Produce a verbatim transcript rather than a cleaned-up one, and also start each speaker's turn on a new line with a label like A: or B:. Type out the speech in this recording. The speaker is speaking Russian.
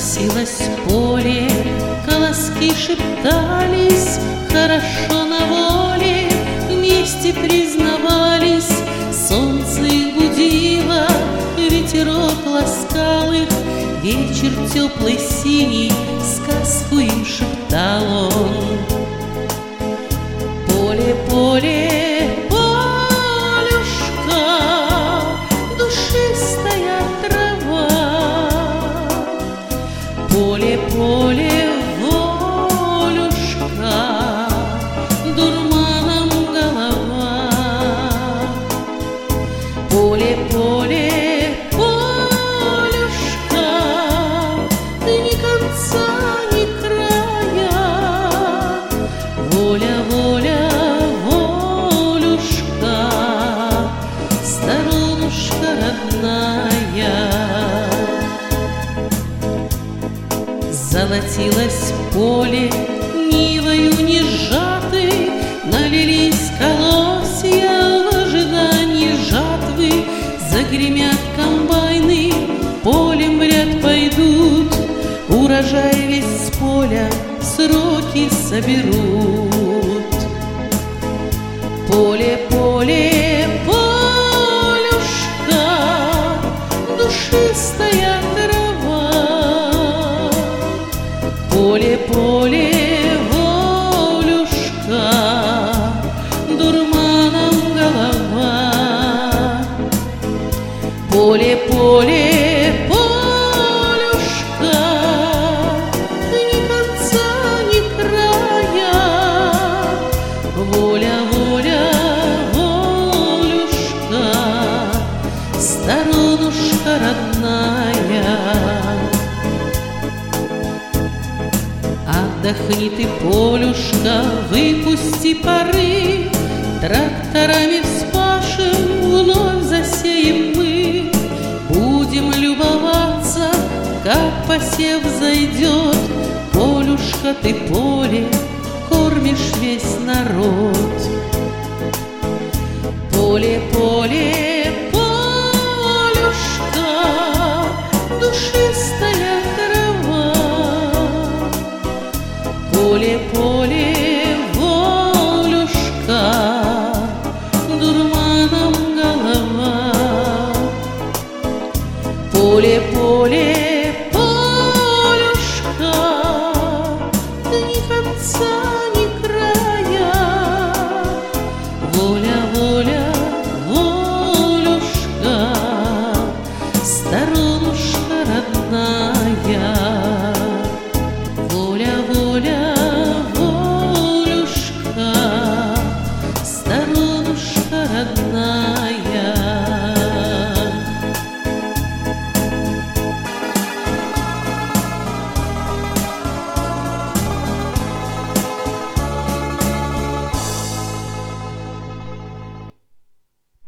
A: Золотилось поле, колоски шептались, хорошо на воле, вместе признавались. Солнце их будило, ветерок ласкал их, вечер теплый синий сказку им шептал он. Поле, поле, полюшка, душистая трава, поле, поле, волюшка, дурманом голова. Поле, поле, полюшка, ни конца, ни края. Воля, воля, волюшка, сторонушка родная. Золотилось поле, нивою не сжаты, налились колосья в ожидании жатвы. Загремят комбайны, полем в ряд пойдут, урожай весь с поля в сроки соберут. Поле, поле, полюшка, душистая трава, поле, поле, волюшка, дурманом голова. Поле, поле, полюшка, ни конца, ни края. Воля, воля, волюшка, сторонушка родная. Отдохни ты, полюшка, выпусти пары, тракторами вспашем, вновь засеем мы. Будем любоваться, как посев зайдет. Полюшка, ты поле, кормишь весь народ. Поле, поле, полюшка, душистая трава. Поле, поле, волюшка, дурманом голова. Поле, поле, полюшка, ни конца,